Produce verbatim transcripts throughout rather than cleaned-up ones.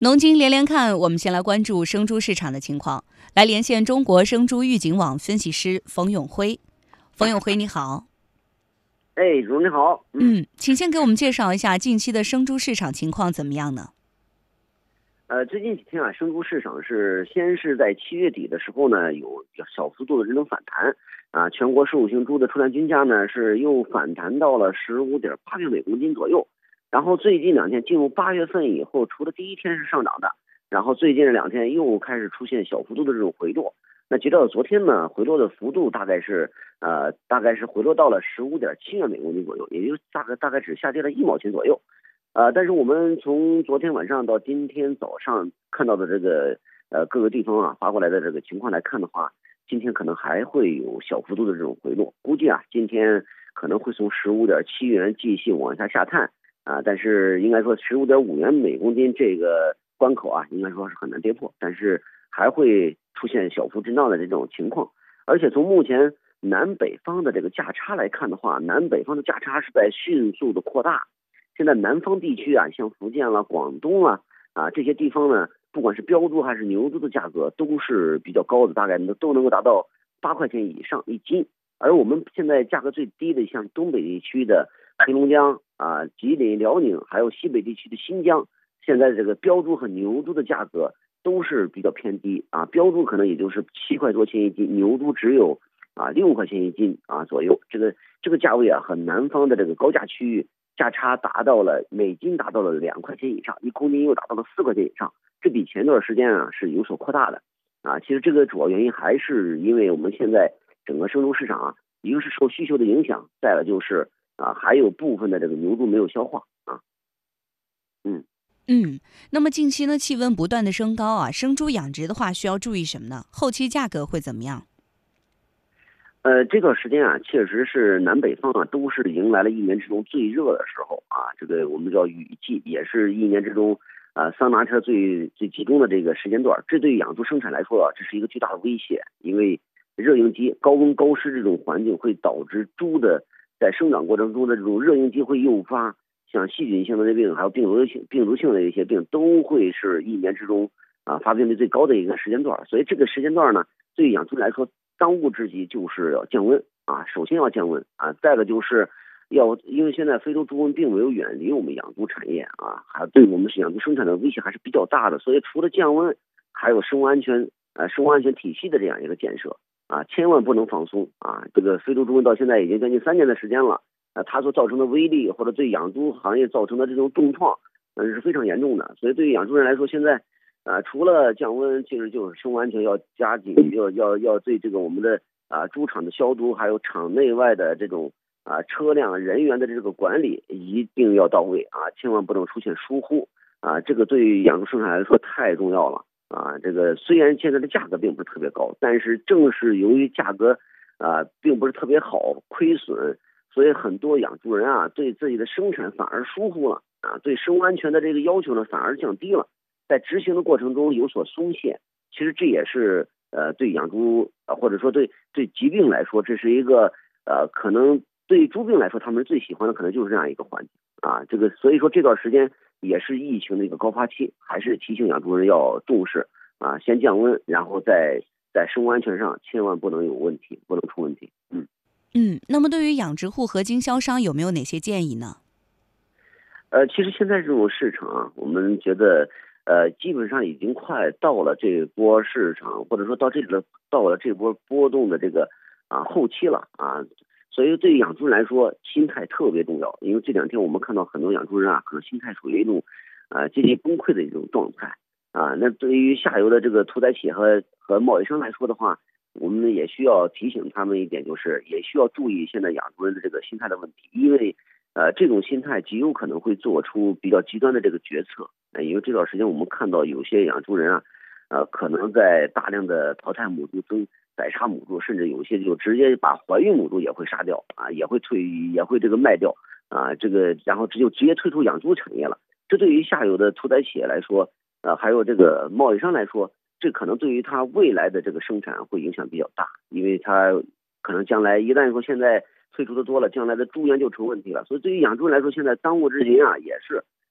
农经连连看，我们先来关注生猪市场的情况。来连线中国生猪预警网分析师冯永辉。冯永辉，你好。 哎，主任你好。 嗯，请先给我们介绍一下近期的生猪市场情况怎么样呢？ 呃，最近几天啊，生猪市场是先是在七月底的时候呢，有小幅度的这种反弹啊，全国受性猪的出栏均价呢是又反弹到了十五点八元每公斤左右。然后最近两天进入八月份以后，除了第一天是上涨的，然后最近这两天又开始出现小幅度的这种回落。那截止到昨天呢，回落的幅度大概是呃，大概是回落到了十五点七元每公斤左右，也就大概大概只下跌了一毛钱左右。呃，但是我们从昨天晚上到今天早上看到的这个呃各个地方啊发过来的这个情况来看的话，今天可能还会有小幅度的这种回落，估计啊今天可能会从十五点七元继续往下下探啊，但是应该说十五点五元每公斤这个关口啊，应该说是很难跌破，但是还会出现小幅震荡的这种情况。而且从目前南北方的这个价差来看的话，南北方的价差是在迅速的扩大。现在南方地区啊，像福建啦、广东啊啊这些地方呢，不管是标猪还是牛猪的价格都是比较高的，大概都能够达到八块钱以上一斤。而我们现在价格最低的，像东北地区的黑龙江啊、吉林、辽宁，还有西北地区的新疆，现在这个标猪和牛猪的价格都是比较偏低啊，标猪可能也就是七块多钱一斤，牛猪只有啊六块钱一斤啊左右。这个这个价位啊，和南方的这个高价区域价差达到了每斤达到了两块钱以上，一公斤又达到了四块钱以上，这比前段时间啊是有所扩大的啊。其实这个主要原因还是因为我们现在整个生猪市场啊，一个是受需求的影响，再了就是啊还有部分的这个牛猪没有消化啊。嗯嗯，那么近期呢，气温不断的升高啊，生猪养殖的话需要注意什么呢？后期价格会怎么样？ 呃，这段时间啊，确实是南北方啊都是迎来了一年之中最热的时候啊，这个我们叫雨季，也是一年之中啊桑拿车最最集中的这个时间段。这对养猪生产来说啊，这是一个巨大的威胁，因为热应激、高温高湿这种环境会导致猪的在生长过程中的这种热应激会诱发像细菌性的这病，还有病毒性病毒性的一些病，都会是一年之中啊发病率最高的一个时间段。所以这个时间段呢，对养猪来说，当务之急就是要降温啊，首先要降温啊，再个就是要，因为现在非洲猪瘟并没有远离我们养猪产业啊，还对我们养猪生产的威胁还是比较大的，所以除了降温，还有生物安全呃生物安全体系的这样一个建设啊，千万不能放松啊。这个非洲猪瘟到现在已经将近三年的时间了，啊，它所造成的威力或者对养猪行业造成的这种重创，嗯是非常严重的，所以对于养猪人来说，现在啊，除了降温，其实就是生物安全要加紧，要要要对这个我们的啊猪场的消毒，还有场内外的这种啊车辆人员的这个管理一定要到位啊，千万不能出现疏忽啊，这个对于养猪生产来说太重要了啊。这个虽然现在的价格并不是特别高，但是正是由于价格啊并不是特别好，亏损，所以很多养猪人啊对自己的生产反而疏忽了啊，对生物安全的这个要求呢反而降低了。在执行的过程中有所松懈，其实这也是呃对养猪呃或者说对对疾病来说，这是一个呃可能对猪病来说，他们最喜欢的可能就是这样一个环境啊。这个所以说这段时间也是疫情的一个高发期，还是提醒养猪人要重视啊，先降温，然后在在生物安全上千万不能有问题，不能出问题。嗯嗯，那么对于养殖户和经销商有没有哪些建议呢？ 呃，其实现在这种市场啊，我们觉得。呃，基本上已经快到了这波市场，或者说到这个到了这波波动的这个啊后期了啊，所以对养猪人来说，心态特别重要。因为这两天我们看到很多养猪人啊，可能心态处于一种啊接近崩溃的一种状态啊。那对于下游的这个屠宰企业和和贸易商来说的话，我们也需要提醒他们一点，就是也需要注意现在养猪人的这个心态的问题，因为呃这种心态极有可能会做出比较极端的这个决策。呃，因为这段时间我们看到有些养猪人啊，呃，可能在大量的淘汰母猪、增宰杀母猪，甚至有些就直接把怀孕母猪也会杀掉啊，也会退，也会这个卖掉啊，这个然后这就直接退出养猪产业了。这对于下游的屠宰企业来说，呃，还有这个贸易商来说，这可能对于他未来的这个生产会影响比较大，因为他可能将来一旦说现在退出的多了，将来的猪源就成问题了。所以对于养猪人来说，现在当务之急啊，也是。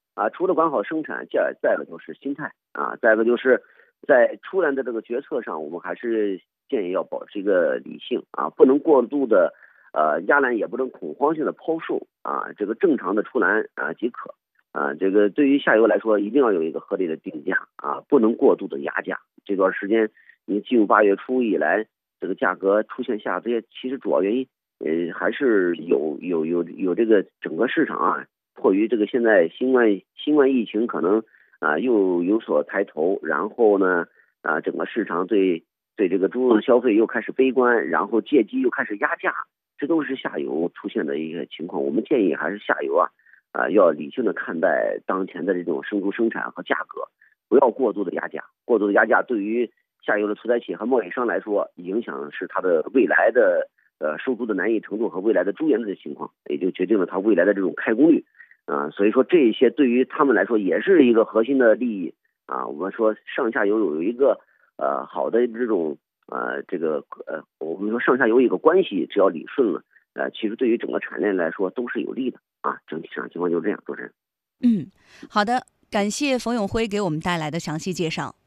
啊，除了管好生产，再再一个就是心态啊，再一个就是在出栏的这个决策上，我们还是建议要保持一个理性啊，不能过度的呃压栏，也不能恐慌性的抛售啊，这个正常的出栏啊即可啊。这个对于下游来说，一定要有一个合理的定价啊，不能过度的压价。这段时间你进入八月初以来，这个价格出现下跌，其实主要原因呃还是有有有有这个整个市场啊。迫于这个现在新冠新冠疫情可能啊又有所抬头，然后呢啊整个市场对对这个猪肉的消费又开始悲观，然后借机又开始压价，这都是下游出现的一个情况。我们建议还是下游啊啊要理性的看待当前的这种生猪生产和价格，不要过度的压价。过度的压价对于下游的屠宰企业和贸易商来说，影响是它的未来的呃收猪的难易程度和未来的猪源的情况，也就决定了它未来的这种开工率。啊，所以说这一些对于他们来说也是一个核心的利益啊。我们说上下游有一个呃好的这种呃这个呃我们说上下游一个关系，只要理顺了，呃其实对于整个产业链来说都是有利的啊。整体上情况就是这样，主持人。 嗯，好的，感谢冯永辉给我们带来的详细介绍。